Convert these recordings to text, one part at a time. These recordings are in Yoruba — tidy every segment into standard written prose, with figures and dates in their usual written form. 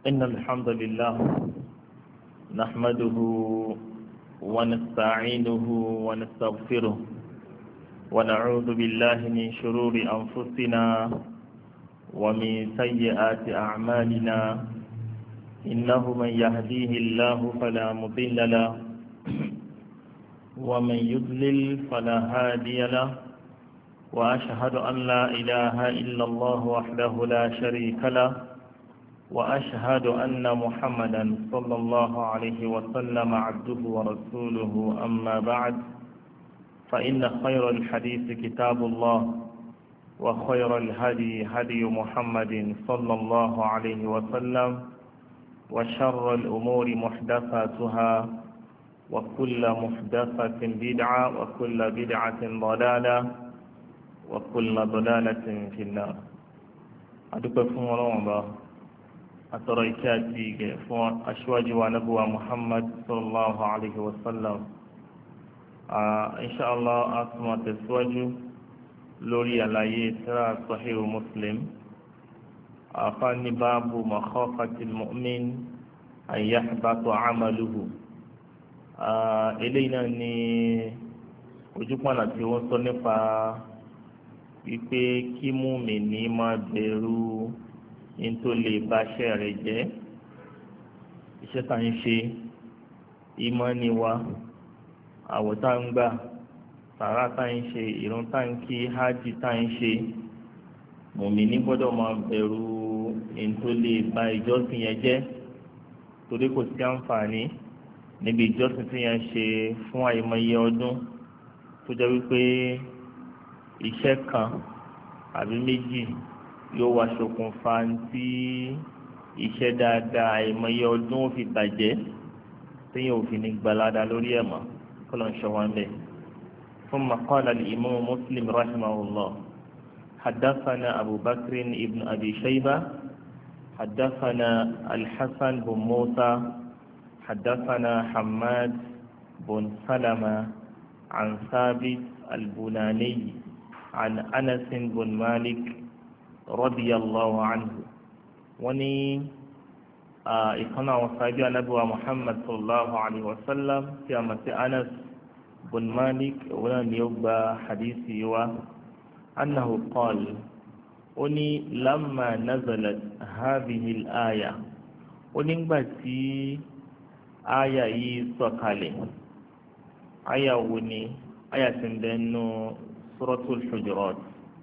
إن الحمد لله نحمده ونستعينه ونستغفره ونعوذ بالله من شرور أنفسنا ومن سيئات أعمالنا إنه من يهديه الله فلا مضل له ومن يضلل فلا هادي له وأشهد أن لا إله إلا الله وحده لا شريك له وأشهد أن محمدا صلى الله عليه وسلم عبده ورسوله أما بعد فإن خير الحديث كتاب الله وخير الهدي هدي محمد صلى الله عليه وسلم وشر الأمور محدثاتها وكل محدثة بدعة وكل بدعة ضلالة وكل ضلالة في النار. أدوكم الله atọrọ ìkẹ́ àti ìgẹ̀ fún aṣíwájú wa nábì wa Muhammad sallallahu alayhi wa sallam. Inshallah a tún máa tẹ̀síwájú lórí àlàyé tírà Sahih Muslim. Àfáàní báàbù makhafatil mu'min an yahbata amaluhu. Eléyìí náà ni ojúpọ̀nà tí wọ́n sọ nípa wípé kí mùmínì máa bẹ̀rù into lè ba iṣẹ́ rẹ̀ jẹ́, iṣẹ́ tá ń ṣe, ìmánì wa, àwẹ̀ tá ń gbà, sàrà tá ń ṣe, ìrun tá ń kí, hajj tá ń ṣe, mùmínì gbọ́dọ̀ máa bẹ̀rù into lè ba ìjọsìn yẹn jẹ́, torí kò sí àǹfààní níbi ìjọsìn tí yẹn ṣe fún àìmọye ọdún tó jẹ́ wípé iṣẹ́ kan àbí méjì yóò wá ṣokùnfà tí iṣẹ́ dáadáa àìmọye ọdún ó fi bàjẹ́ téèyàn ò fi ní gbalada lórí ẹ̀ mọ́ kọ́lọ̀ ń ṣọ́ wọn bẹ́ẹ̀. ثم قال الإمام مسلم رحمه الله حدثنا أبو بكر ابن أبي شيبة حدثنا الحسن بن موسى حدثنا حماد بن سلمة عن ثابت البناني عن أنس بن مالك radiyallahu anhu. wọ́n ní ìkànnà àwọn sáájú anábíwá Muhammad sallallahu alayhi wa sallam tí a mọ̀ sí Anas bin Malik òun náà ni ó gba hadisi wa annahu qala ó ní lamma nazalat hadhihi al-aya ó nígbà tí aya yìí sọ̀kalẹ̀, aya wo ni aya tí ń bẹ nínú suratul Hujurat.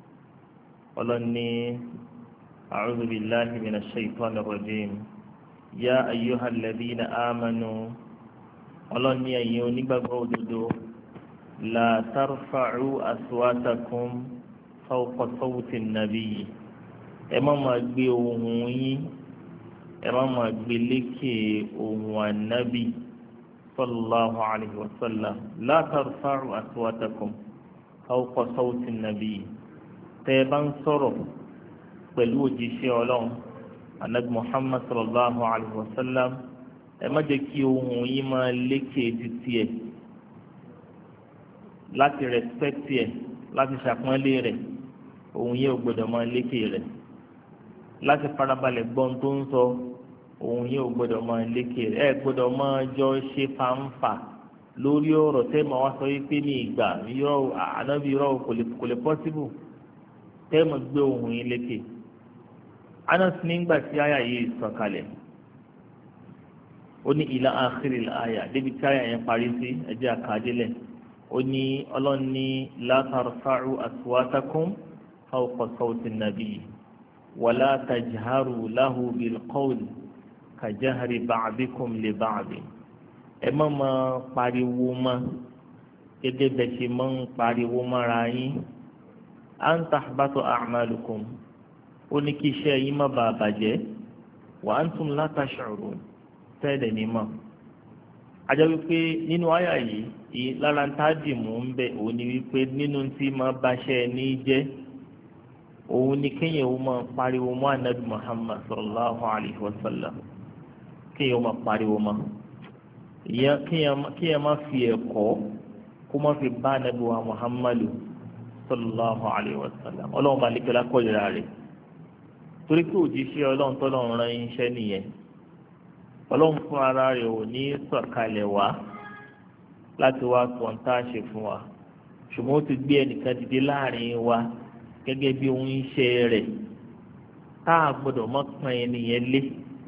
ولني أعوذ بالله من الشيطان الرجيم يا أيها الذين آمنوا ولني أيوني بغوددو لا ترفعوا أصواتكم فوق صوت النبي إما ما بيوهوني إما ما بلكي النبي صلى الله عليه وسلم لا ترفعوا أصواتكم فوق صوت النبي tẹ́ bá ń sọ̀rọ̀ pẹ̀lú òjíṣẹ́ ọlọ́run anabi Muhammad sallallahu alayhi wa sallam ẹ má jẹ́ kí ohùn yín máa lékè títí ẹ̀ láti rẹ̀spẹ́tì ẹ̀ láti ṣàpọ́nlé rẹ̀, ohùn yín ò gbọ́dọ̀ máa lékè rẹ̀ láti farabalẹ̀ gbọ́n tó ń sọ, ohùn yín ò gbọ́dọ̀ máa lékè rẹ̀ ẹ gbọ́dọ̀ máa jọ ṣe fàǹfà lórí ọ̀rọ̀ tẹ́ máa wá sọ wípé ní ìgbà yọ ànábì yọ kò lè pọ́síbù tẹ́ẹ̀mọ̀ gbé ohùn yín lékè. Anas nígbà tí àyà yìí sọ̀kalẹ̀ ó ní ila akhiril àyà débi tí àyà yẹn parí sí ẹjẹ́ àkàdélẹ̀ ó ní ọlọ́run ní la tarfa'u aswatakum fawqa sawti an-nabi wala tajharu lahu bil qawli kajahri ba'dikum li ba'd. ẹ má máa pariwo mọ́ gẹ́gẹ́ bẹ́ẹ̀ ṣe máa ń pariwo mọ́ra yín an tahbatu a'malukum ó ní kí iṣẹ́ yín má bàa bàjẹ́ wa antum la tash'urun tẹ́lẹ̀ ní mọ̀. ajá wípé nínú àyà yìí lára ń tájì mú ń bẹ òun ni wípé nínú tí máa báṣẹ́ ní jẹ́ òun ni kéèyàn ó máa pariwo mọ́ anabi Muhammad sallallahu alayhi wa sallam, kéèyàn ó máa pariwo mọ́ kéèyàn má fi ẹ̀kọ́ kó má fi bá anabi wa Muhammadu sallallahu alayhi wa sallam ọlọ́run bá lékelá kọ́lera rẹ̀ torí pé òjíṣẹ́ ọlọ́run tọ́lọ́run rán iṣẹ́ nìyẹn ọlọ́run fún ara rẹ̀ ò ní sọ̀kalẹ̀ wá láti wá kọ́ńtà ṣe fún wa ṣùgbọ́n ó ti gbé ẹnìkan dìde láàrin wa gẹ́gẹ́ bí ohun iṣẹ́ rẹ̀ tá a gbọ́dọ̀ mọ́ pọ́n ẹnìyẹn lé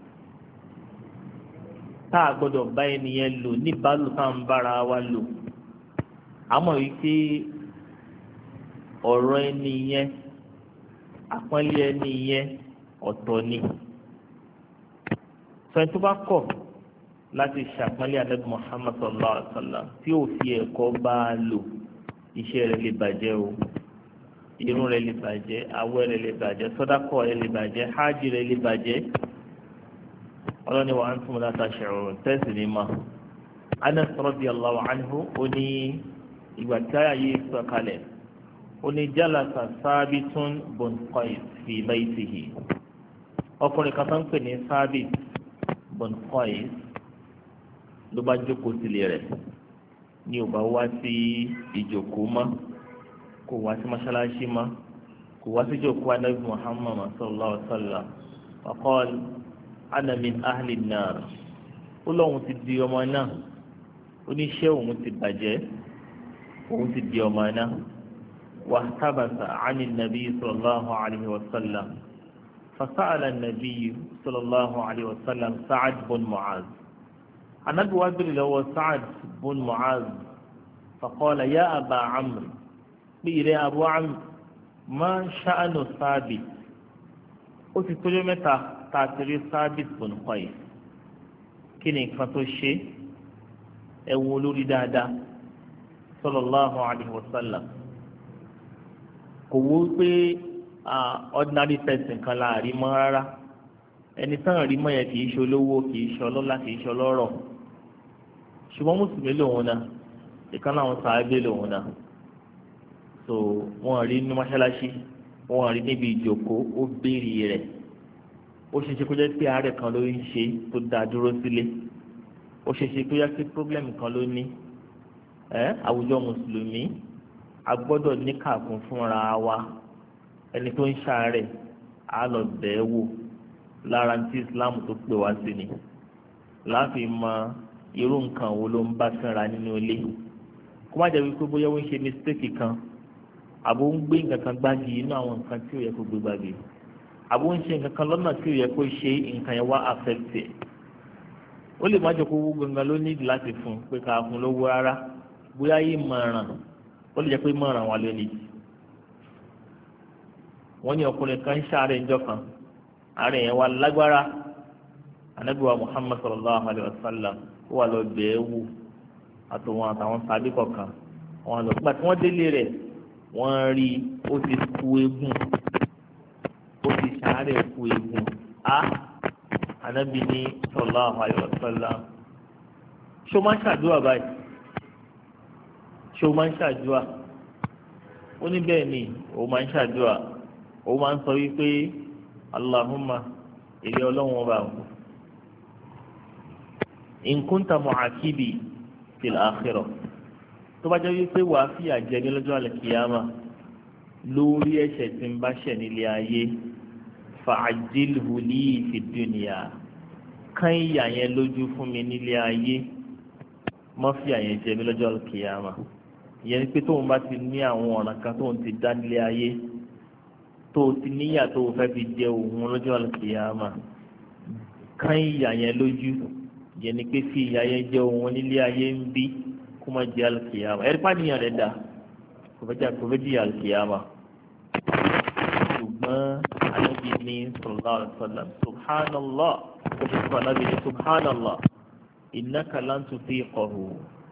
tá a gbọ́dọ̀ bá ẹnìyẹn lò níbàálò tá à ń bára wa lò àmọ́ wípé ọ̀rọ̀ ẹnìyẹn àpọ́nlé ẹnìyẹn ọ̀tọ̀ ni sọ̀rọ̀ tó bá kọ̀ láti ṣàpọ́nlé Ànábì Muhammad sallallahu alaihi wa sallam tí ò fi ẹ̀kọ́ bá a lò iṣẹ́ rẹ̀ lè bàjẹ́ o irun rẹ̀ lè bàjẹ́ àwẹ̀ rẹ̀ lè bàjẹ́ sọ́dákọ̀ rẹ̀ lè bàjẹ́ hajj rẹ̀ lè bàjẹ́ ọlọ́ni wa antum la tash'urun tẹ́sí ni ma Anas radiyallahu anhu ó ní ìgbà tí àyà yìí sọ kalẹ̀ ó ní jalasa Sabitun bun Qais fi baytihi ọkùnrin kan tó ń pè ní Sabit bun Qais ló bá jókòó sílé rẹ̀ ní ò bá wá sí ìjókòó mọ́ kò wá sí mọ́ṣáláṣí mọ́ kò wá sí ìjókòó Ànábì Muhammad sallallahu alaihi wa sallam faqal ana min ahli an-nar ó lóun ti di ọmọ náà oníṣẹ́ òun ti bàjẹ́ òun ti di ọmọ náà wa tabasa ani nabi sallallahu alaihi wa sallam fasa'ala nabi sallallahu alaihi wa sallam Sa'ad bin Mu'az anabi wa bèrè lọ́wọ́ Sa'ad bin Mu'az faqala ya aba Amr bìrẹ abu Amr ma sha'anu Sabit ó ti tójọ́ mẹ́ta tààtìrí Sabit bin Qais kí ni nǹkan tó ṣe ẹ̀wọ̀n olórí dáadáa sallallahu alaihi wa sallam kò wó pé ordinary person kan láàrin mọ́ rárá ẹni tán rí mọ́ yẹn kì í ṣe olówó kì í ṣe ọlọ́lá kì í ṣe ọlọ́rọ̀ ṣùgbọ́n mùsùlùmí lòun náà ìkan láwọn sàábé lòun náà so wọ́n rí ní mọ́ṣáláṣí wọ́n rí níbi ìjókòó ó béèrè rẹ̀ ó ṣe ṣe kó jẹ́ pé àárẹ̀ kan ló ń ṣe tó dá dúró sílé ó ṣe ṣe kó jẹ́ pé problem kan ló ní àwùjọ mùsùlùmí a gbọ́dọ̀ níkàkún fúnra wa ẹni tó ń ṣàárẹ̀ á lọ bẹ̀ẹ́ wò lára tí Islam tó pè wá sí ni láàfin mọ irú nǹkan wo ló ń bá fínra nínú ilé kó má jẹ́ wípé bóyá ó ń ṣe mistake kan àbò ń gbé nǹkan kan gbági inú àwọn nǹkan tí ò yẹ kó gbé gbági àbò ń ṣe nǹkan kan lọ́nà tí ò yẹ kó ṣe nǹkan yẹn wá affect ẹ̀ ó lè má jẹ́ kó wú gangan ló nídìí láti fún pé ká fún lówó rárá bóyá yìí mọ̀ràn ó lè jẹ́ pé mọ̀ràn wà lónìí wọ́n ní ọkùnrin kan ń ṣàárẹ̀ ńjọ́ kan àárẹ̀ yẹn wà lágbára Ànábì wa Muhammad sallallahu alayhi wa sallam ó wà lọ bẹ̀ẹ́ wò àtòwọn àtàwọn sábẹ́ kọ̀ọ̀kan wọn lọ gbà tí wọ́n délé rẹ̀ wọ́n rí ó ti ku eegun ó ti ṣàárẹ̀ ku eegun Ànábì ní sallallahu alayhi wa sallam ṣó máa ń ṣàdúrà báyìí ṣó máa ń ṣàdúrà ó ní bẹ́ẹ̀ ni ó máa ń ṣàdúrà ó máa ń sọ wípé Allahumma èlé ọlọ́run ọba in kunta mu'aqibi fil akhirah tó bá jẹ́ wípé wàá fìyà jẹ ní lọ́jọ́ àlùkìyàmà lórí ẹ̀ṣẹ̀ tí ń bá ṣẹ̀ nílé ayé fa'ajjilhu li fid dunya kán ìyà yẹn lójú fún mi nílé ayé má fìyà yẹn jẹ ní lọ́jọ́ àlùkìyàmà ìyẹn ni pé tóun bá ti ní àwọn ọ̀ràn kan tóun ti dá nílé ayé tó ti níyà tó fẹ́ fi jẹ òun lọ́jọ́ àlùkìyàmà kán ìyà yẹn lójú ìyẹn ni pé fi ìyà yẹn jẹ òun nílé ayé ń bí kó má jẹ àlùkìyàmà ẹ̀rí pàdéyàn rẹ̀ dà kò fẹ́ jẹ àlùkìyàmà ṣùgbọ́n Ànábì ní sallallahu alaihi wasallam subhanallah ó fi fún Ànábì ní subhanallah innaka lan tutiqahu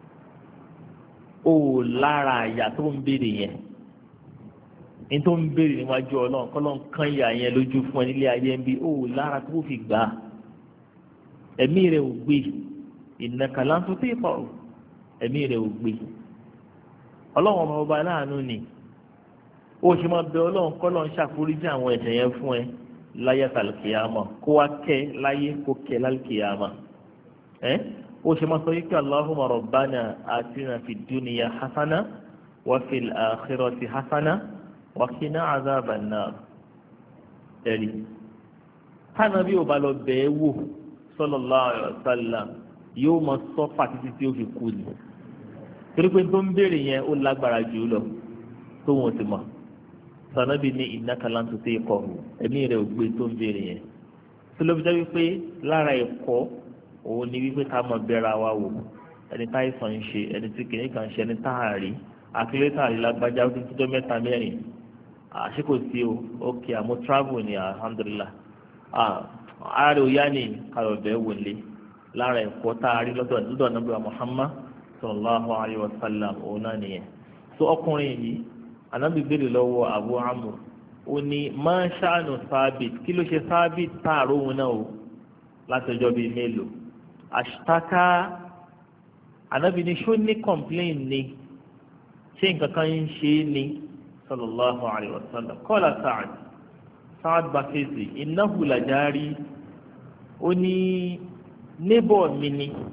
ó lára àyà tó ń béèrè yẹn ní tó ń béèrè níwájú ọlọ́run kọ́lọ́n kan ìyà yẹn lójú fún ẹ nílé ayé ń bí ó lára tó fi gbà á ẹ̀mí rẹ̀ ò gbé innaka lan tutiqahu ẹ̀mí rẹ̀ ò gbé ọlọ́run ọba aláàánú ni ó ṣe máa bẹ ọlọ́run kọ́lọ́n ṣàforíjì àwọn ẹ̀ṣẹ̀ yẹn fún ẹ láyé tàlùkìyàmọ̀ kó wá kẹ́ láyé kó kẹ́ lálùkìyàmọ̀ ó ṣe máa sọ wípé Allahumma rabbana atina fid dunya hasana wa fil akhirati hasana wa qina azaban nar ẹ̀rí tánà bí ò bá lọ bẹ̀ẹ́ wò sallallahu alaihi wasallam yóò mọ sọ́fà títí tí ó fi kú ni torí pé tó ń béèrè yẹn ó lágbára jù lọ tó wọn ti mọ̀ sànàbí ní innaka lan tutiqahu ẹ̀mí rẹ̀ ò gbé tó ń béèrè yẹn tó ló fi jẹ́ wípé lára ẹ̀kọ́ òun ni wípé ká mọ̀ bẹ́ra wa wò ẹni tá ìsàn ń ṣe ẹni tí kìnìún kan ṣe ẹni táàrí àkílẹ́tàrí lágbájá ó ti tọ́jọ́ mẹ́ta mẹ́rin àṣekò sí o ok àmọ́ travel ni alhamdulillah ààrẹ òyá ni kàrọ̀bẹ̀ wọlé lára ẹ̀kọ́ tá a rí lọ́dọ̀ Ànábì Muhammad sallallahu alayhi wa sallam òun náà nìyẹn so ọkùnrin yìí Ànábì béèrè lọ́wọ́ Abu Amr ó ní ma sha'nu Thabit kí ló ṣe Thabit táàrọ̀ òun náà o látọjọ́ bíi mélòó ashtaka Ànábì ní ṣó ní complain ni ṣé nǹkan kan ń ṣe é ni sallallahu alayhi wa sallam qala Sa'ad bá fèsì innahu lajari ó ní níbọ̀ mi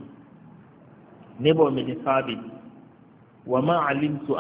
ni Thabit wa ma alimtu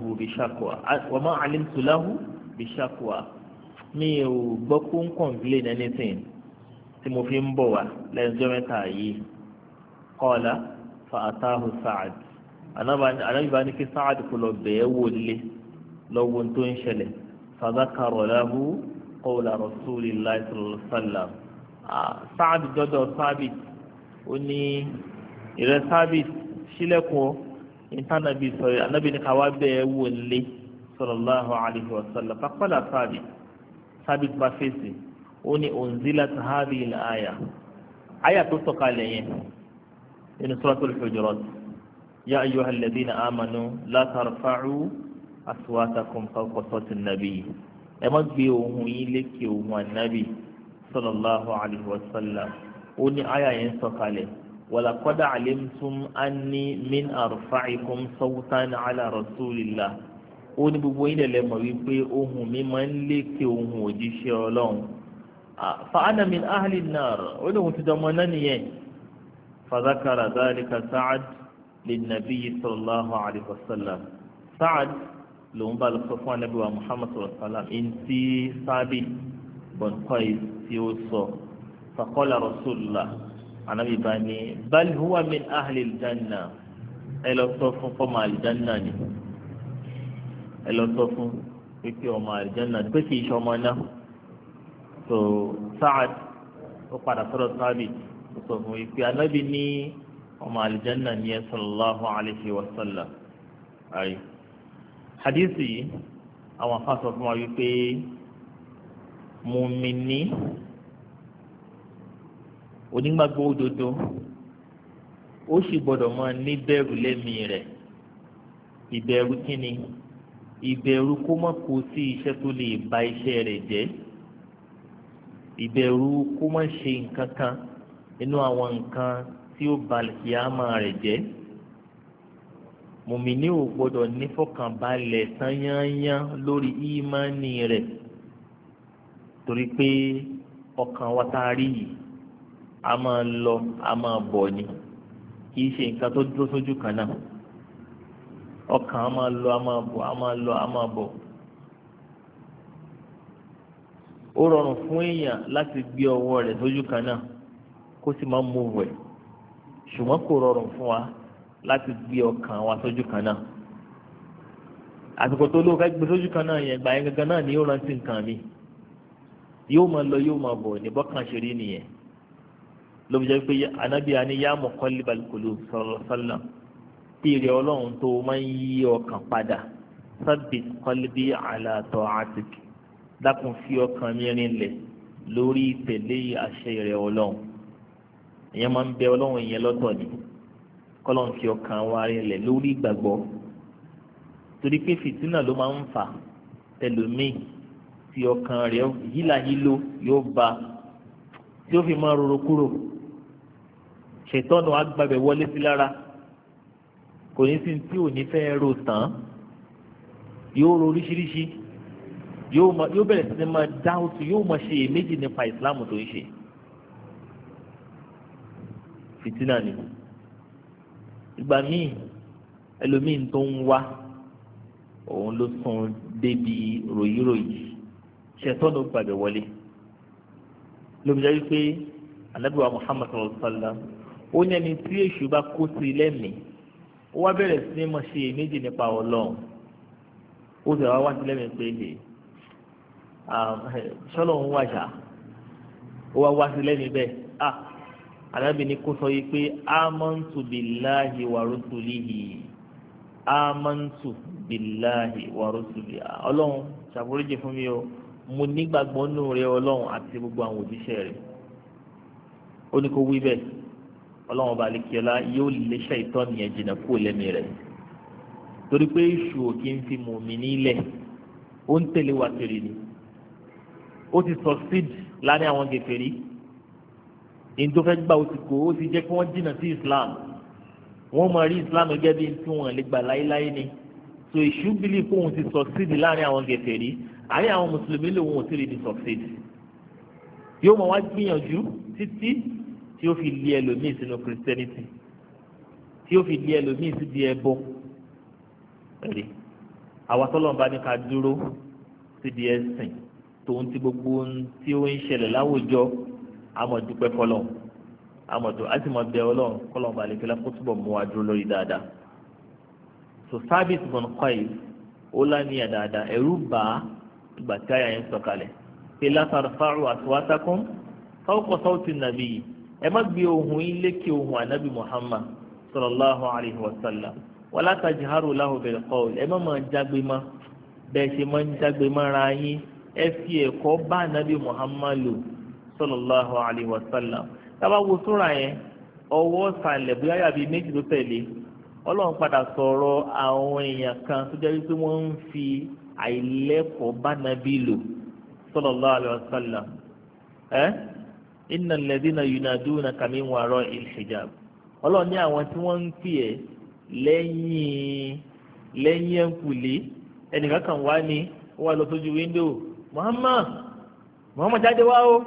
lahu bi shakwa mi ò gbọ́ kó ń complain anything tí mo fi ń bọ̀ wá lẹ́yìn ọjọ́ mẹ́ta yìí qala fa atahu Sa'ad anábìbá ní kí Sa'ad kò lọ bẹ̀ẹ́ wò lé lọ́wọ́ tó ń ṣẹlẹ̀ fa dhakara lahu qawla rasulillahi sallallahu alaihi wasallam Sa'ad dọ́dọ̀ Thabit ó ní ìrẹ́ Thabit sílẹ̀kùn ìtànàbí sọ̀rọ̀ anábì ní káwá bẹ́ẹ̀ wò lé sallallahu alaihi wasallam faqala Thabit bá fèsì ó ní unzilat hadhihi al-aya àyà tó sọ̀kalẹ̀ yẹn nínú suratul Hujurat ya ayyuhal ladhina amanu la tarfa'u aswatakum fawqa sawti an-nabiy ẹ má gbé ohùn yín lékè ohùn ànábì sallallahu alaihi wasallam ó ní àyà yẹn sọ̀kalẹ̀ walaqad alimtum anni min arfa'ikum sawtan ala rasulillah ó ní gbogbo yín lè mọ̀ wípé ohùn mi máa ń lékè ohùn òjíṣẹ́ Ọlọ́run fa ana min ahli an-nar ó ní òun ti dọmọ náà nìyẹn fa dhakara dhalika Sa'ad lin-nabiy sallallahu alaihi wasallam Sa'ad lòun bá lọ sọ fún anabi wa Muhammad sallallahu alaihi wasallam ntí Thabit bọ̀n Qais tí ó sọ faqala rasulullah anabi bá ní bal huwa min ahli al-janna ẹ lọ sọ fún fọmọ aljanna ni ẹ lọ sọ fún pípé ọmọ aljanna ni pé kì í ṣe ọmọ náà so Sa'ad ó padà sọ̀rọ̀ Thabit ó sọ fún pípé anabi ní ọmọ aljanna ni ẹ sallallahu alaihi wasallam ayé hadisi yìí àwọn afáàsọ fún wa wípé mùmíní onígbàgbọ́ òdodo ó sì gbọ́dọ̀ máa ní bẹ̀rù lẹ́mìí rẹ̀ ìbẹ̀rù kíni ìbẹ̀rù kó má kó sí iṣẹ́ tó lè ba iṣẹ́ rẹ̀ jẹ́ ìbẹ̀rù kó má ṣe nǹkan kan nínú àwọn nǹkan tí ó ba kíámà rẹ̀ jẹ́ mùmíní ò gbọ́dọ̀ nífọ̀kànbalẹ̀ tányányán lórí ìmánì rẹ̀ torí pé ọkàn wa tá a rí yìí a máa lọ a máa bọ̀ ni kì í ṣe nǹkan tó dúró sójú kan náà ọkàn a máa lọ a máa bọ̀ a máa lọ a máa bọ̀ ó rọrùn fún èèyàn láti gbé ọwọ́ rẹ̀ sójú kan náà kó sì máa mú wẹ̀ ṣùgbọ́n kò rọrùn fún wa láti gbé ọkàn wa sójú kan náà àsìkò tó ló fẹ́ gbé sójú kan náà yẹn gbà yẹn gangan náà ni yóò rántí nǹkan mi yóò máa lọ yóò máa bọ̀ ní bọ́kàn ṣe rí nìyẹn ló fi jẹ́ pé anábì àní yá muqallibal qulub sallallahu alaihi wasallam tí ìrẹ̀ ọlọ́run tó máa ń yí ọkàn padà sabbit qalbi ala ta'atik dákun fi ọkàn mi rinlẹ̀ lórí ìtẹ̀lé àṣẹ ìrẹ̀ ọlọ́run ìyẹn máa ń bẹ ọlọ́run ìyẹn lọ́tọ̀ ni kọ́lọ́n fi ọkàn wa rinlẹ̀ lórí ìgbàgbọ́ torí pé fìtínà ló máa ń fà tẹlómìn tí ọkàn rẹ̀ hílàhílò yóò ba tí ó fi máa rorò kúrò ṣètọ́nù agbábẹ̀ wọlé sí lára kò ní sí tí ò ní fẹ́ rò tán yóò ro oríṣiríṣi yóò bẹ̀rẹ̀ sí ní máa dáhùtù yóò máa ṣe èméjì nípa ìsìláàmù tó ń ṣe fìtínà ni ìgbà míì ẹlòmíì tó ń wá òun ló sún débi ròyìnròyìn ṣètọ́nù gbàgbẹ́ wọlé ló fi jẹ́ wípé Ànábì wa Muhammad sallallahu alaihi wasallam ó ní ẹni tí èṣù bá kó sí lẹ́mìí ó wá bẹ̀rẹ̀ sí ní mọ̀ ṣe méjì nípa Ọlọ́run ó sì wá sí lẹ́mìí pé ṣọ́lọ́run wáṣà ó wá sí lẹ́mìí bẹ́ẹ̀ Ànábì ní kó sọ yìí pé amantu billahi wa rusulihi amantu billahi wa rusulihi Ọlọ́run ṣàforíjì fún mi o mo nígbàgbọ́ nù rẹ Ọlọ́run àti gbogbo àwọn òjíṣẹ́ rẹ̀ ó ní kó wí bẹ́ẹ̀ Ọlọ́run ọba àlekíọ́lá yóò lé ṣàìtánì yẹn jìnnà kúrò lẹ́mìí rẹ̀ torí pé èṣù ò kí ń fi mùmínì lẹ̀ ó ń tẹ̀lé wa kiri ni ó ti succeed láàrin àwọn gèfèrí èyí tó fẹ́ gbà ó ti kó ó ti jẹ́ kí wọ́n jìnnà sí Islam wọ́n máa rí Islam gẹ́gẹ́ bí tí wọ́n lè gbà láéláé ni so èṣù bílí pé òun ti succeed láàrin àwọn gèfèrí àárín àwọn mùsùlùmí lòun ò tí ì di succeed yóò máa wá gbìyànjú títí tí ó fi lé ẹlòmíì sínú Christianity tí ó fi lé ẹlòmíì sí di ẹbọ ẹ̀rí àwa tọ́lọ̀ bá ní ká dúró sí di ẹ̀sìn tòun ti gbogbo ohun tí ó ń ṣẹlẹ̀ láwùjọ àmọ̀dúpẹ́ fọlọ́n àmọ̀dù àtìmọ̀bẹ ọlọ́run kọ́lọ́n balẹ̀ kí lápò túbọ̀ mú wa dúró lórí dáadáa so sábìsì bọ̀n kọ́ì ó lánìyà dáadáa ẹ̀rú bá ìgbà tí àyà yẹn sọ̀kalẹ̀ pé látàrfáàrù aswatakum fawqa sawti nàbí yìí ẹ má gbé ohùn yín lékè ohùn ànábì Muhammad sallallahu alayhi wa sallam wala tajharu lahu bil qawl ẹ má máa jágbe mọ́ bẹ́ẹ̀ ṣe máa ń jágbe mọ́ra yín ẹ fi ẹ̀kọ́ bá ànábì Muhammad lò sallallahu alayhi wa sallam tábà wo súra yẹn ọwọ́ sàlẹ̀ bóyá yàbí méjì tó tẹ̀lé ọlọ́run padà sọ̀rọ̀ àwọn èèyàn kan tó jẹ́ wípé wọ́n ń fi àìlẹ́kọ̀ọ́ bá nàbí lò sallallahu alayhi wa sallam innal ladhina yunadunaka min wara'il hijab ọlọ́run ní àwọn tí wọ́n ń pè ẹ́ lẹ́yìn ẹ̀kùlé ẹnìkan kan wá ní ó wà lọ sójú wíńdò Muhammad jáde wá o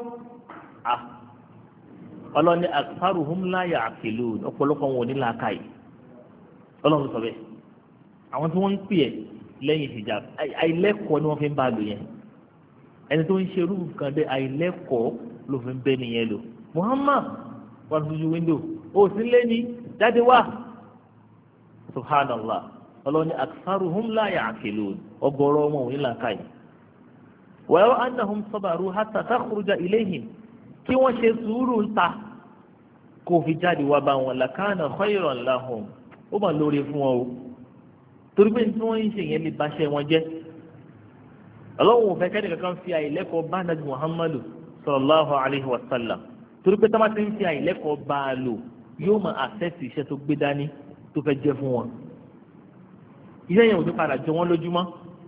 ọlọ́run ní aktharuhum la ya'qilun ọ̀pọ̀lọpọ̀ wọn ò ní làákàyè ọlọ́run sọ bẹ́ẹ̀ àwọn tí wọ́n ń pè ẹ́ lẹ́yìn hijab àìlẹ́kọ̀ọ́ ni wọ́n fi ń bá a lò yẹn ẹni tó ń ṣe irú kan dé àìlẹ́kọ̀ọ́ ló fi ń bẹ́ nìyẹn lò Muhammad wà lójú wíńdò ó sì lé ní jáde wá subhanallah ọlọ́run ní aktharuhum la ya'qilun ọgọ́rọ̀ wọn ò ní làákàyè wa law annahum sabaru hatta takhruja ilayhim kí wọ́n ṣe sùúrù ń ta kó fi jáde wá bá wọn lakana khayran lahum ó mà lóore fún wọn o torí pé tí wọ́n ń ṣe yẹn lè báṣẹ́ wọn jẹ́ ọlọ́run ò fẹ́ kẹ́ni kankan fi àìlẹ́kọ̀ọ́ bá nàbí Muhammadu sallallahu alayhi wa sallam torí pé táwọn ti ń fi àìlẹ́kọ̀ọ́ bá a lò yóò máa àṣẹ́sì iṣẹ́ tó gbé dání tó fẹ́ jẹ́ fún wọn iṣẹ́ yẹn ò ní padà jọ wọ́n lójúmọ́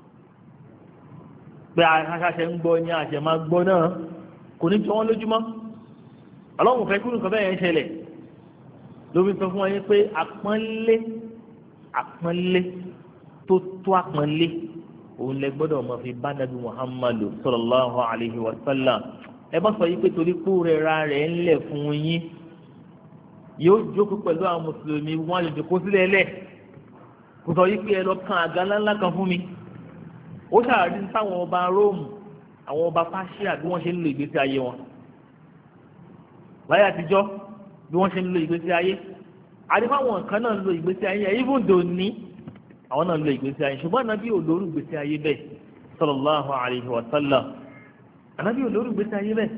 pé aṣáṣẹ ń gbọ́ ní àṣẹ máa gbọ́ náà kò ní jọ wọ́n lójúmọ́ ọlọ́run fẹ́ kúrò nǹkan bẹ́ẹ̀ yẹn ṣẹlẹ̀ lórí sọ fún wọn yín pé àpọ́nlé tó tó àpọ́nlé òun lẹ gbọ́dọ̀ mọ̀ fi bá nàbí Muhammadu sallallahu alayhi wa sallam ẹ bá sọ yí pé torí kú rẹ̀ ra rẹ̀ ńlẹ̀ fún yín yóò jókòó pẹ̀lú àwọn mùsùlùmí wọn lè jókòó sílẹ̀ lẹ̀ kò sọ yí pé ẹ lọ kan àga ńláńlá kan fún mi ó ṣàrí táwọn ọba Róòmù àwọn ọba Páṣíà bí wọ́n ṣe ń lo ìgbésí ayé wọn láyé àtijọ́ bí wọ́n ṣe ń lo ìgbésí ayé àdìfáwọn kan náà ń lo ìgbésí ayé even though ní àwọn náà lo ìgbésí ayé ṣùgbọ́n ànábì olórí ìgbésí ayé bẹ́ẹ̀ sallallahu alayhi wa sallam ànábì olórí ìgbésí ayé bẹ́ẹ̀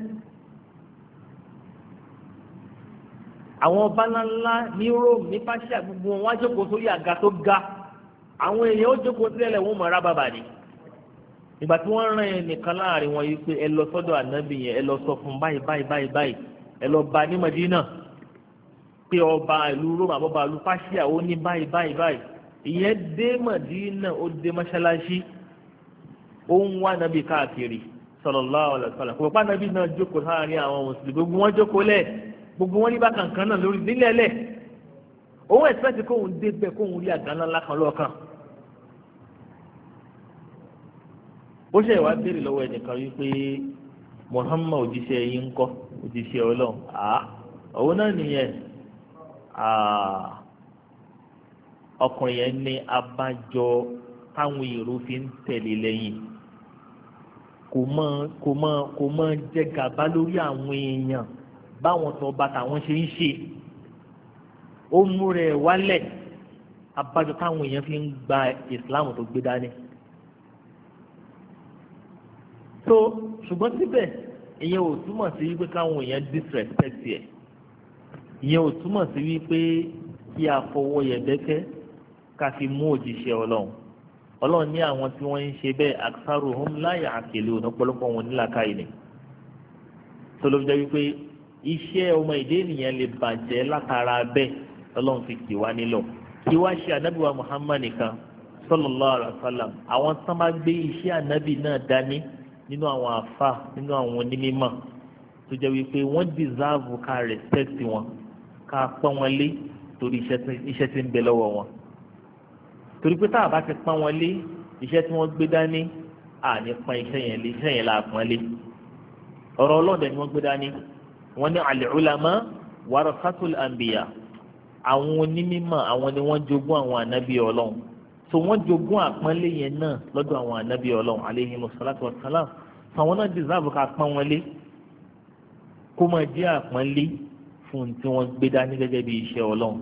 àwọn ọba ńláńlá ní Rome ní Páṣíà gbogbo wọn wá jókòó sórí àga tó ga àwọn èèyàn ó jókòó sílẹ̀ wọn mọ̀ rábàbà ni ìgbà tí wọ́n rán ẹnìkan láàrin wọn yìí pé ẹ lọ sọ́dọ̀ ànábì yẹn ẹ lọ sọ fún báyìí ẹ lọ bá ní Madina pé ọba ìlú Rome àbọ̀bà ìlú Páṣíà ó ní báyìí ìyẹn dé Madina ó dé mọ́ṣáláṣí ó ń wá nàbí káàkiri sallallahu alaihi wasallam kò pa nàbí náà jókòó láàrin àwọn mùsùlùmí gbogbo wọn jókòó lẹ̀ gbogbo wọn ní bákan kan náà lórí nílẹ̀ lẹ̀ òun ẹ̀sìpẹ́sì kóun dé bẹ́ẹ̀ kóun rí àgbà ńlá kan lọ́ọ̀kan ó ṣe ìwà béèrè lọ́wọ́ ẹnìkan wípé Muhammad òjíṣẹ́ yín ń kọ́ òjíṣẹ́ Ọlọ́run òun náà nìyẹn ọkùnrin yẹn ní abájọ táwọn èrò fi ń tẹ̀lé lẹ́yìn kò mọ jẹ gàba lórí àwọn èèyàn báwọn tó bá tàwọn ṣe ń ṣe ó mú rẹ̀ wálẹ̀ abájọ táwọn èèyàn fi ń gba ìsìláàmù tó gbé dání. so ṣùgbọ́n síbẹ̀ ìyẹn ò túmọ̀ sí wípé káwọn èèyàn disrespect ẹ̀ ìyẹn ò túmọ̀ sí wípé kí a fọwọ́ yẹ̀bẹ́kẹ́ ká fi mú òjíṣẹ́ ọlọ́run ní àwọn tí wọ́n ń ṣe bẹ́ẹ̀ aktharuhum la ya'qilun ọ̀pọ̀lọpọ̀ wọn nílàkàyè ni tó ló fi jẹ́ wípé iṣẹ́ ọmọ ìdí ènìyàn lè bàjẹ́ látara bẹ́ẹ̀ ọlọ́run fi kì wá nílọ̀ kí wá ṣe ànábì wa Muhammad nìkan sallallahu alaihi wasallam àwọn tán bá gbé iṣẹ́ ànábì náà dání nínú àwọn àfà nínú àwọn onímọ̀ tó jẹ́ wípé wọ́n deserve ká respect wọn ká pọ́n wọn lé torí iṣẹ́ tí ń bẹ lọ́wọ́ wọn torí pé tá a bá ti pọ́n wọn lé iṣẹ́ tí wọ́n gbé dání àní pọ́n iṣẹ́ yẹn lé iṣẹ́ yẹn là pọ́n lé ọ̀rọ̀ ọlọ́dẹ ni wọ́n gbé dání wọ́n ní al-ulama warasatul anbiya àwọn onímọ̀ àwọn ni wọ́n jogún àwọn ànábì ọlọ́run so wọ́n jogún àpọ́nlé yẹn náà lọ́dọ̀ àwọn ànábì ọlọ́run alayhimus salatu wassalam àwọn náà deserve ká pọ́n wọn lé kó máa jẹ́ àpọ́nlé fún tí wọ́n gbé dání gẹ́gẹ́ bí iṣẹ́ ọlọ́run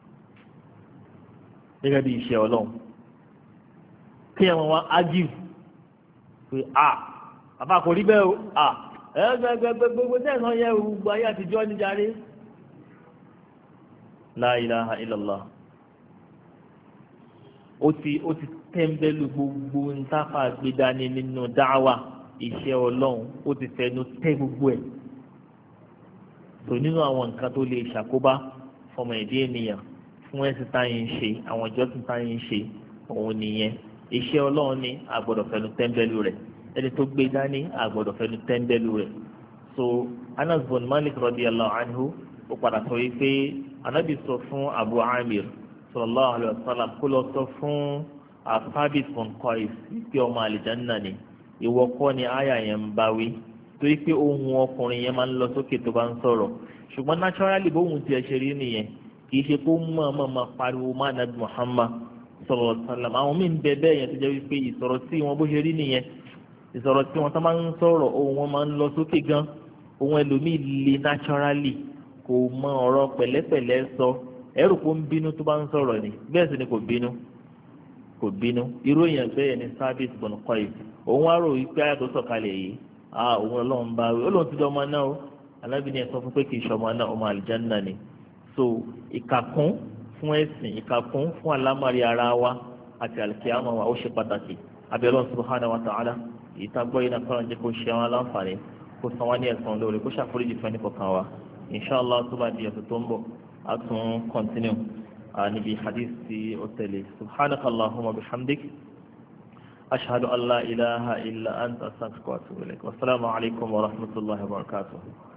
gẹ́gẹ́ bí iṣẹ́ ọlọ́run kí ẹ̀ wọ́n wá ágìw pé bàbá kò rí bẹ́ẹ̀ o gbogbo tẹ̀sán yẹ gbogbo ayé àtijọ́ níjàre la ilaha illallah ó ti tẹ́ńbẹ́lú gbogbo ntáfà gbé dání nínú dáwà iṣẹ́ ọlọ́run ó ti fẹnu tẹ́ gbogbo ẹ̀ tò nínú àwọn nǹkan tó lè ṣàkóbá fọmọ ìdí ènìyàn fún ẹ̀sìn táyé ń ṣe àwọn ìjọsìn táyé ń ṣe òun nìyẹn iṣẹ́ ọlọ́run ní àgbọ̀dọ̀ fẹnu tẹ́ńbẹ́lú rẹ̀ ẹni tó gbé dání àgbọ̀dọ̀ fẹnu tẹ́ńbẹ́lú rẹ̀ so Anas bin Malik radiyallahu anhu ó padà sọ yìí pé anabi sọ fún Abu Amir sallallahu alayhi wa sallam kó lọ sọ fún Thabit bin Qais pé ọmọ àlìjánnà ni ìwọ kọ́ ni àyà yẹn ń bá wí torí pé ohun ọkùnrin yẹn máa ń lọ sókè tó bá ń sọ̀rọ̀ ṣùgbọ́n naturally bóun tiẹ̀ ṣe rí nìyẹn kì í ṣe kó mọ̀ pariwo má nàbí Muhammad sallallahu alayhi wa sallam àwọn míì ń bẹ bẹ́ẹ̀ yẹn tó jẹ́ wípé ìsọ̀rọ̀ tí wọn bó ṣe rí nìyẹn ìsọ̀rọ̀ tí wọn tó máa ń sọ̀rọ̀ ohun wọn máa ń lọ sókè gan ohun ẹlòmíì le naturally kò mọ ọ̀rọ̀ pẹ̀lẹ́pẹ̀lẹ́ sọ ẹ̀rù kó ń bínú tó bá ń sọ̀rọ̀ ni bẹ́ẹ̀ sì ni kò bínú irú èèyàn bẹ́ẹ̀ ni Thabit bin Qais òun wá rò wípé ayàtọ̀ sọ̀kalẹ̀ yìí òun ọlọ́run bá wí olóhùn ti di ọmọ náà o alábìíní ẹ̀ sọ fún pé kì í ṣọmọ náà ọmọ àlìjánnà ni so ìkàkún fún ẹ̀sìn ìkàkún fún àlámọ̀rí ara wa àti àlùkìyámà wa ó ṣe pàtàkì abẹ́lẹ́ subhanahu wa ta'ala ìtagbọ́ yìí náà kọ́ra jẹ́ kó ṣe àwọn aláǹfààní kó san wá ní ẹ̀san lórí kó ṣàforíjì fún ẹnì kọ̀ọ̀kan wa inshallah tó bá di ọ̀sẹ̀ tó ń bọ̀ a tún continue níbi hadith tí ó tẹ̀lé subhanaka allahumma bihamdik ashhadu an la ilaha illa anta astaghfiruka wa atubu ilaik wasalaamu alaykum wa rahmatullahi wa barakatuh.